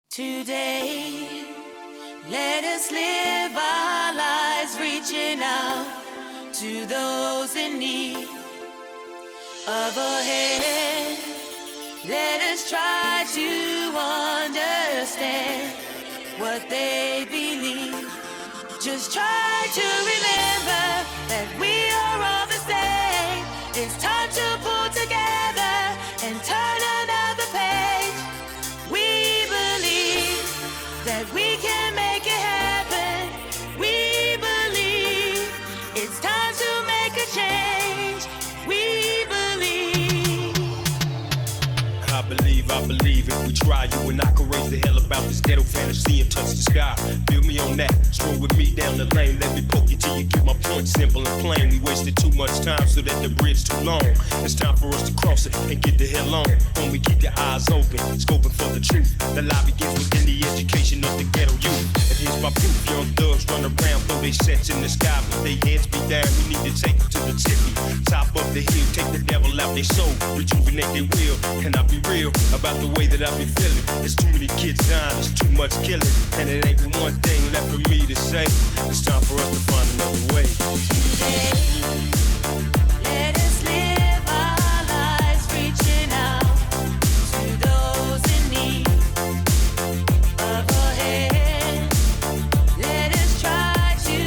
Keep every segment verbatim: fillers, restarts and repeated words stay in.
Today, let us live our lives reaching out to those in need of a hand. Let us try to understand what they believe. Just try to remember that we are all the same. It's time to pull together and turn another page. We believe that we can make it happen. We believe it's time to make a change. We believe. I believe, I believe if we try, you and I can raise the hell about this ghetto fantasy and touch the sky. Feel me on that, stroll with me down the lane. Let me poke you till you get my point simple and plain. We wasted too much time so that the bridge too long. It's time for us to cross it and get the hell on. When we keep your eyes open, scoping for the truth. The lie begins within the education of the ghetto youth. And here's my proof, young thugs run around, throw they sets in the sky, but they heads be down. We need to take them to the tippy top of the hill, take the devil out their soul, rejuvenate their will. And I be real about the way that I be feeling. There's too many kids dying, there's too much killing, and it ain't one thing left for me to say. It's time for us to find another way. Today, let us live our lives reaching out to those in need of a hand. Let us try to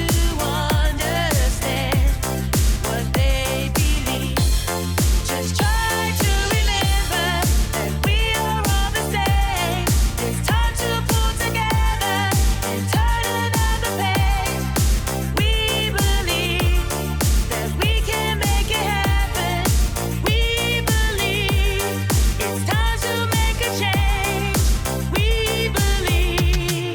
understand what they believe. Just try to remember that we are all the same. It's time to pull together and turn another page. We believe that we can make it happen. We believe it's time to make a change. We believe.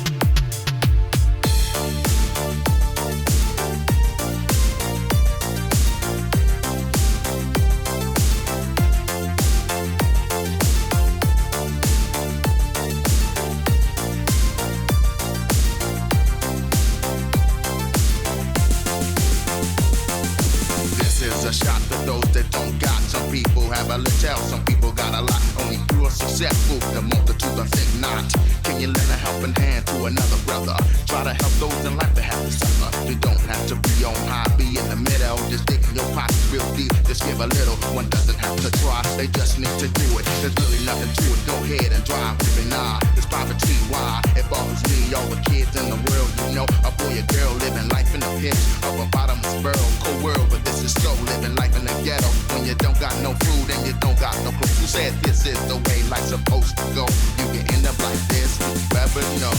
This is a shot for those that don't got. Some people have a little, some people got a lot. Only you are successful, the multitude I think not. Can you lend a helping hand to another brother? Try to help those in life that have to suffer. You don't have to be on high, be in the middle. Just dig in your pockets real deep, just give a little. One doesn't have to try, they just need to do it. There's really nothing to it, go ahead and drive. Living nah, it's poverty, why? It bothers me, all the kids in the world, you know. A boy, a girl, living life in the pits of a bottomless barrel. Cold world, but this is so living life in the ghetto. When you don't got no food and you don't got no clothes. Who said this is the way life's supposed to go? You can end up like this, never know.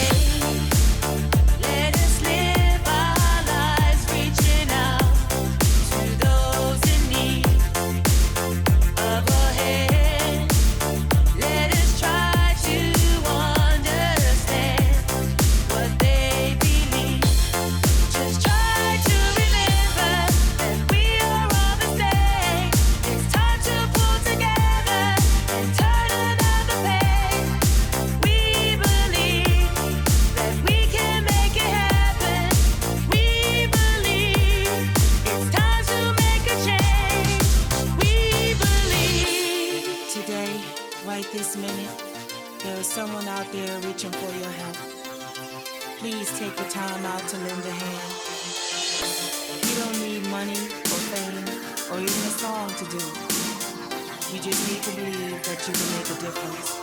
Let us live our lives reaching out to those in need of a hand. Let us try to understand what they believe. Just try to remember that we are all the same. It's time to pull together and turn another page. We believe that we can make it happen. We believe it's time to make a change. We believe. Today, right this minute, there is someone out there reaching for your help. Please take the time out to lend a hand. You don't need money or fame or even a song to do. You just need to believe that you can make a difference.